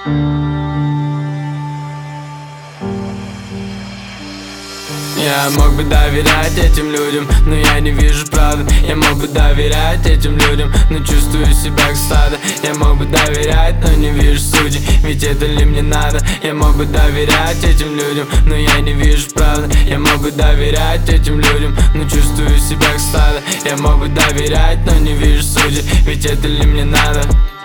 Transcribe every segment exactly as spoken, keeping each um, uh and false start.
Я мог бы доверять этим людям, но я не вижу правды. Я мог бы доверять этим людям, но чувствую себя как стадо. Я мог бы доверять, но не вижу сути, ведь это ли мне надо? Я мог бы доверять этим людям, но я не вижу правды. Я мог бы доверять этим людям, но чувствую себя как стадо. Я мог бы доверять, но не вижу сути, ведь это ли мне надо?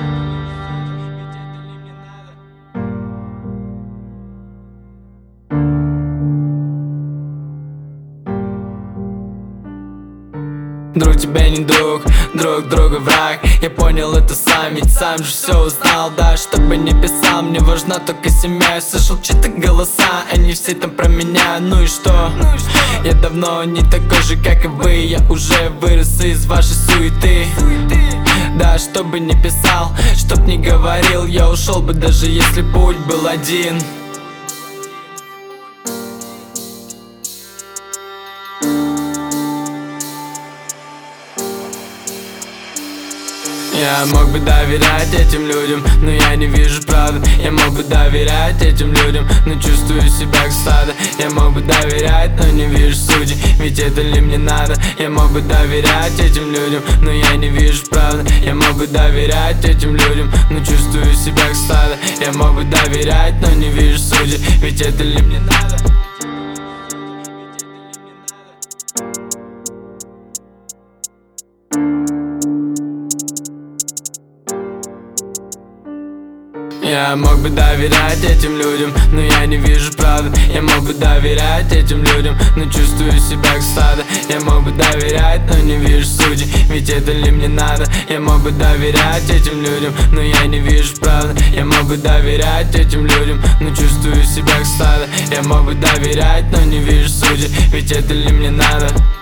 Друг тебя не друг, друг друга враг. Я понял это сам, ведь сам же все узнал. Да, что бы ни писал, мне важна только семья. Я слышал чьи-то голоса, они все там про меня. Ну и что? Я давно не такой же, как и вы. Я уже вырос из вашей суеты. Да, что бы ни писал, чтоб ни говорил, я ушел бы, даже если путь был один. Я мог бы доверять этим людям, но я не вижу правды. Я мог бы доверять этим людям, но чувствую себя как стадо. Я мог бы доверять, но не вижу сути, ведь это ли мне надо? Я мог бы доверять этим людям, но я не вижу правды. Я мог бы доверять этим людям, но чувствую себя как стадо. Я мог бы доверять, но не вижу сути, ведь это ли мне надо? Я мог бы доверять этим людям, но я не вижу правды. Я мог бы доверять этим людям, но чувствую себя как стадо. Я мог бы доверять, но не вижу сути, ведь это ли мне надо? Я мог бы доверять этим людям, но я не вижу правды. Я мог бы доверять этим людям, но чувствую себя как стадо. Я мог бы доверять, но не вижу сути, ведь это ли мне надо?